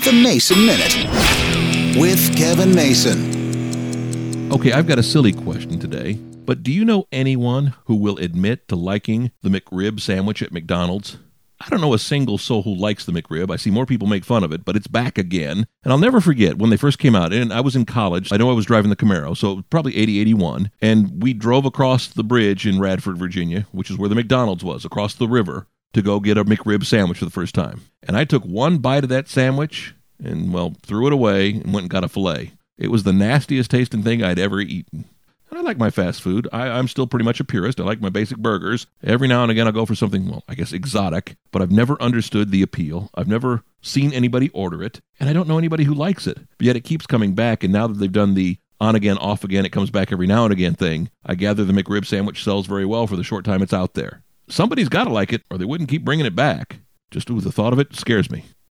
The Mason Minute with Kevin Mason. Okay, I've got a silly question today, but do you know anyone who will admit to liking the McRib sandwich at McDonald's? I don't know a single soul who likes the McRib. I see more people make fun of it, but it's back again. And I'll never forget when they first came out, and I was in college. I know I was driving the Camaro, so probably 80, 81, and we drove across the bridge in Radford, Virginia, which is where the McDonald's was, across the river, to go get a McRib sandwich for the first time. And I took one bite of that sandwich and, threw it away and went and got a filet. It was the nastiest tasting thing I'd ever eaten. And I like my fast food. I'm still pretty much a purist. I like my basic burgers. Every now and again I'll go for something, exotic, but I've never understood the appeal. I've never seen anybody order it, and I don't know anybody who likes it. But yet it keeps coming back, and now that they've done the on again, off again, it comes back every now and again thing, I gather the McRib sandwich sells very well for the short time it's out there. Somebody's got to like it, or they wouldn't keep bringing it back. Just the thought of it scares me.